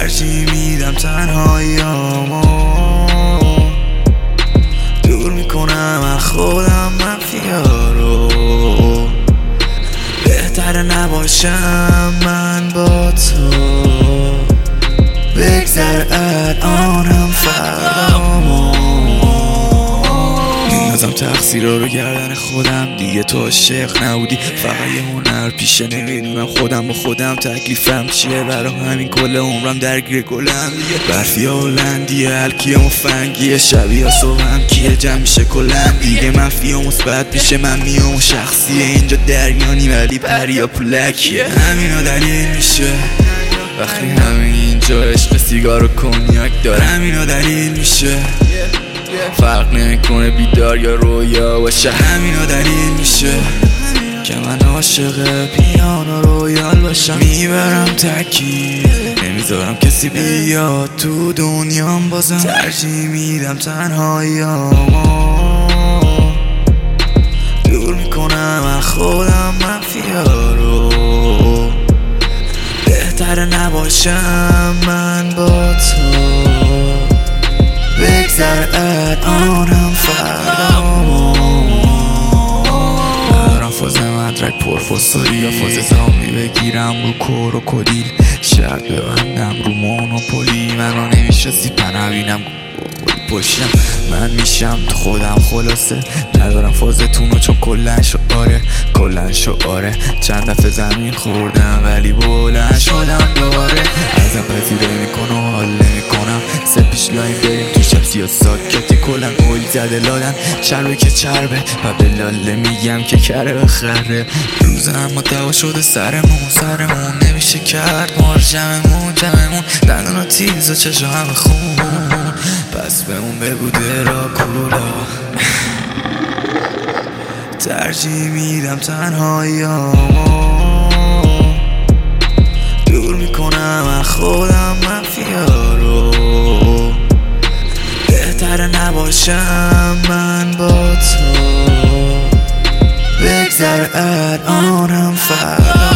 ترجیح میدم تنهاییامو دور میکنم از خودم مافیا رو. بهتره نباشم من با تو، بگذر الانم فردامو. میندازم تقصیرها رو گردن خودم، دیگه تو عاشق نبودی، فقط یه هنر پیشه. نمیدونم خودم با خودم تکلیفم چیه، برا همین کل عمرم درگیر گلم دیگه. برفی هلندیه، الکیه مفنگیه، شبیه صبحم کیه، جمع میشه کلم دیگه. مفیا مثبت پیشه، من میام و شخصیه، اینجا دریانی ولی پریا پولکیه. همینا دلیل میشه وقتی همین اینجا عشق سیگار و کنیاک داره. همینا دلیل میشه فرق نمیکنه بیدار یا رویا باشه. همینا دلیل میشه که من عاشق پیانو رویال باشم. میبرم تکی، نمیذارم کسی بیاد تو دنیام بازم. ترجیح میدم تنهاییامو دور میکنم از خودم مافیا رو. بهتره نباشم من با تو، بگذر الانم فردامو. ندارم فاز مدرک پرفسوری یا فاز زامی بگیرم رو کور و کدیل، شرط ببندم رو مونوپولی. منو نمیشناسی پنبینم پشتم، من میشم تو خودم خلاصه. ندارم فازتونو چون کلن شعاره. چند دفعه زمین خوردم ولی بلند شدم دوباره. ازم پذیره میکنه و حال نمیکنم، سه پیش لاین بریم تو شب سیاسات کتی کلن اویل زده لادن. چربه که چربه و به لاله میگم که کره بخره. روز اما دوا شده سرمون نمیشه کرد مار جمعمون دندان و تیز و چشم همه خون. پس به اون بگو دراکولا. ترجیح میدم تنهاییامو دور میکنم از خودم مافیا رو. بهتره نباشم من با تو، بگذر الانم فردا.